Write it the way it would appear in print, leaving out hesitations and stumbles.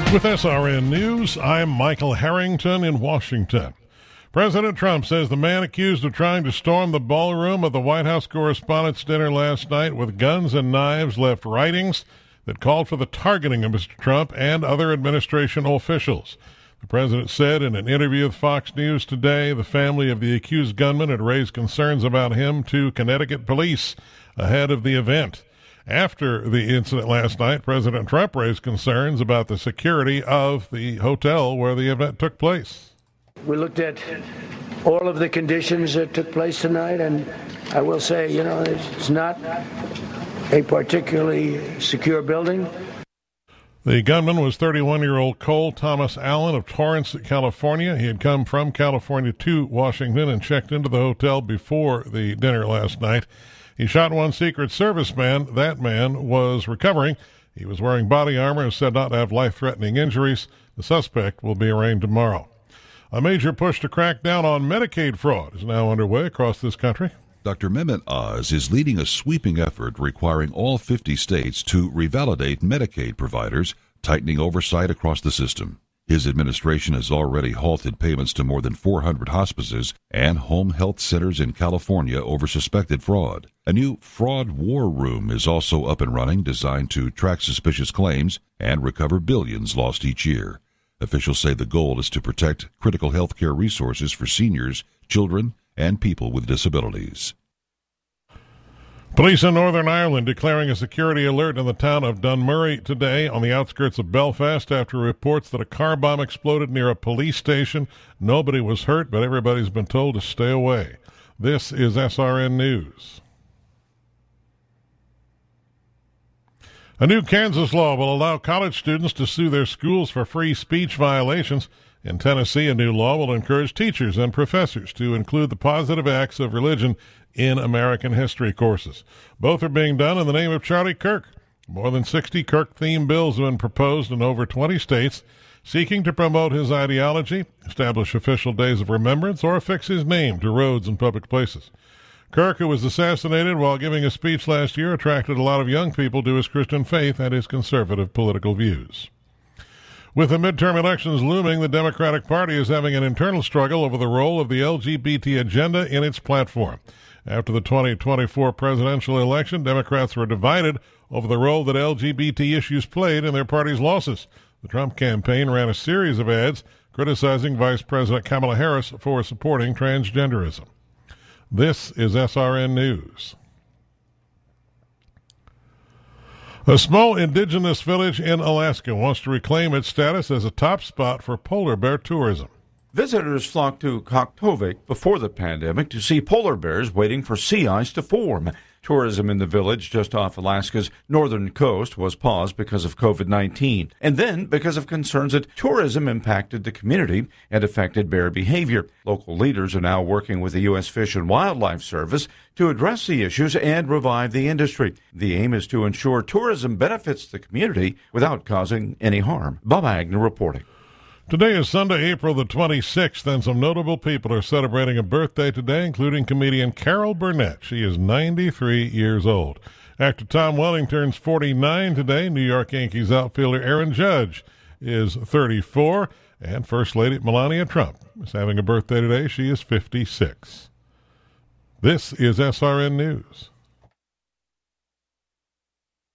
With SRN News, I'm Michael Harrington in Washington. President Trump says the man accused of trying to storm the ballroom of the White House Correspondents' Dinner last night with guns and knives left writings that called for the targeting of Mr. Trump and other administration officials. The president said in an interview with Fox News today the family of the accused gunman had raised concerns about him to Connecticut police ahead of the event. After the incident last night, President Trump raised concerns about the security of the hotel where the event took place. We looked at all of the conditions that took place tonight, and I will say, it's not a particularly secure building. The gunman was 31-year-old Cole Thomas Allen of Torrance, California. He had come from California to Washington and checked into the hotel before the dinner last night. He shot one Secret Service man. That man was recovering. He was wearing body armor and said not to have life-threatening injuries. The suspect will be arraigned tomorrow. A major push to crack down on Medicaid fraud is now underway across this country. Dr. Mehmet Oz is leading a sweeping effort requiring all 50 states to revalidate Medicaid providers, tightening oversight across the system. His administration has already halted payments to more than 400 hospices and home health centers in California over suspected fraud. A new fraud war room is also up and running, designed to track suspicious claims and recover billions lost each year. Officials say the goal is to protect critical health care resources for seniors, children, and people with disabilities. Police in Northern Ireland declaring a security alert in the town of Dunmurry today on the outskirts of Belfast after reports that a car bomb exploded near a police station. Nobody was hurt, but everybody's been told to stay away. This is SRN News. A new Kansas law will allow college students to sue their schools for free speech violations. In Tennessee, a new law will encourage teachers and professors to include the positive acts of religion in American history courses. Both are being done in the name of Charlie Kirk. More than 60 Kirk-themed bills have been proposed in over 20 states, seeking to promote his ideology, establish official days of remembrance, or affix his name to roads and public places. Kirk, who was assassinated while giving a speech last year, attracted a lot of young people to his Christian faith and his conservative political views. With the midterm elections looming, the Democratic Party is having an internal struggle over the role of the LGBT agenda in its platform. After the 2024 presidential election, Democrats were divided over the role that LGBT issues played in their party's losses. The Trump campaign ran a series of ads criticizing Vice President Kamala Harris for supporting transgenderism. This is SRN News. A small indigenous village in Alaska wants to reclaim its status as a top spot for polar bear tourism. Visitors flocked to Kaktovik before the pandemic to see polar bears waiting for sea ice to form. Tourism in the village just off Alaska's northern coast was paused because of COVID-19, and then because of concerns that tourism impacted the community and affected bear behavior. Local leaders are now working with the U.S. Fish and Wildlife Service to address the issues and revive the industry. The aim is to ensure tourism benefits the community without causing any harm. Bob Agnew reporting. Today is Sunday, April the 26th, and some notable people are celebrating a birthday today, including comedian Carol Burnett. She is 93 years old. Actor Tom Welling turns 49 today. New York Yankees outfielder Aaron Judge is 34, and First Lady Melania Trump is having a birthday today. She is 56. This is SRN News.